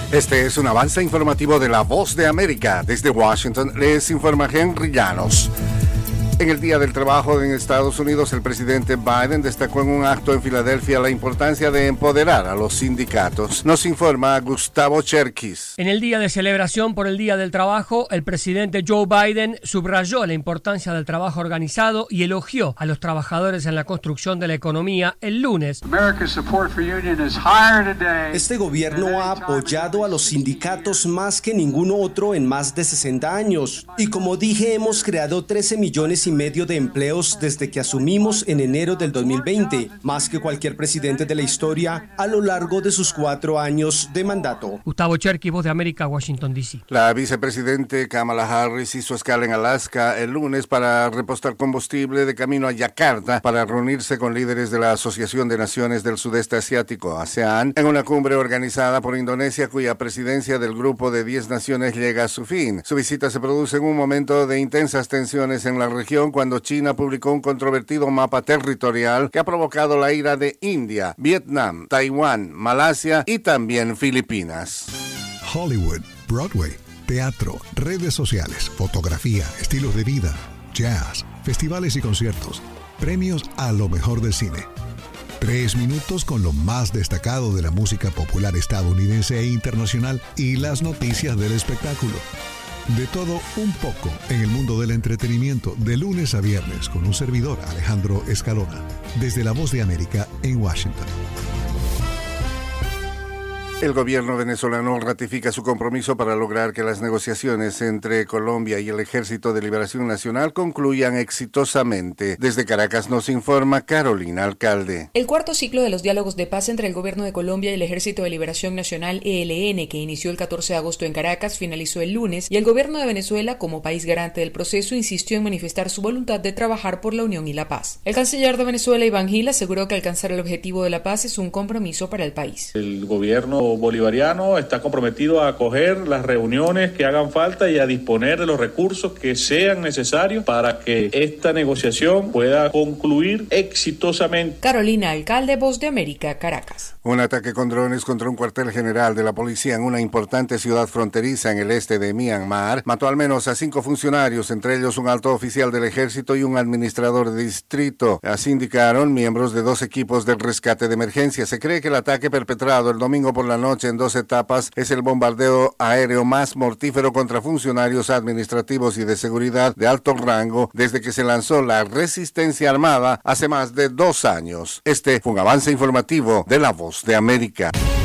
Este es un avance informativo de La Voz de América. Desde Washington les informa Henry Llanos. En el Día del Trabajo en Estados Unidos, el presidente Biden destacó en un acto en Filadelfia la importancia de empoderar a los sindicatos. Nos informa Gustavo Cherkis. En el día de celebración por el Día del Trabajo, el presidente Joe Biden subrayó la importancia del trabajo organizado y elogió a los trabajadores en la construcción de la economía el lunes. Este gobierno ha apoyado a los sindicatos más que ningún otro en más de 60 años. Y como dije, hemos creado 13 millones y medio de empleos desde que asumimos en enero del 2020, más que cualquier presidente de la historia a lo largo de sus 4 años de mandato. Gustavo Cherkis, Voz de América, Washington, D.C. La vicepresidente Kamala Harris hizo escala en Alaska el lunes para repostar combustible de camino a Yakarta para reunirse con líderes de la Asociación de Naciones del Sudeste Asiático, ASEAN, en una cumbre organizada por Indonesia cuya presidencia del grupo de 10 naciones llega a su fin. Su visita se produce en un momento de intensas tensiones en la región cuando China publicó un controvertido mapa territorial que ha provocado la ira de India, Vietnam, Taiwán, Malasia y también Filipinas. Hollywood, Broadway, teatro, redes sociales, fotografía, estilos de vida, jazz, festivales y conciertos, premios a lo mejor del cine. 3 minutos con lo más destacado de la música popular estadounidense e internacional y las noticias del espectáculo. De todo un poco en el mundo del entretenimiento de lunes a viernes con un servidor, Alejandro Escalona, desde La Voz de América en Washington. El gobierno venezolano ratifica su compromiso para lograr que las negociaciones entre Colombia y el Ejército de Liberación Nacional concluyan exitosamente. Desde Caracas nos informa Carolina Alcalde. El cuarto ciclo de los diálogos de paz entre el gobierno de Colombia y el Ejército de Liberación Nacional ELN, que inició el 14 de agosto en Caracas, finalizó el lunes, y el gobierno de Venezuela, como país garante del proceso, insistió en manifestar su voluntad de trabajar por la unión y la paz. El canciller de Venezuela, Iván Gil, aseguró que alcanzar el objetivo de la paz es un compromiso para el país. El gobierno bolivariano está comprometido a acoger las reuniones que hagan falta y a disponer de los recursos que sean necesarios para que esta negociación pueda concluir exitosamente. Carolina Alcalde, Voz de América, Caracas. Un ataque con drones contra un cuartel general de la policía en una importante ciudad fronteriza en el este de Myanmar mató al menos a 5 funcionarios, entre ellos un alto oficial del ejército y un administrador de distrito. Así indicaron miembros de 2 equipos del rescate de emergencia. Se cree que el ataque perpetrado el domingo por la noche en 2 etapas es el bombardeo aéreo más mortífero contra funcionarios administrativos y de seguridad de alto rango desde que se lanzó la resistencia armada hace más de 2 años. Este fue un avance informativo de La Voz de América.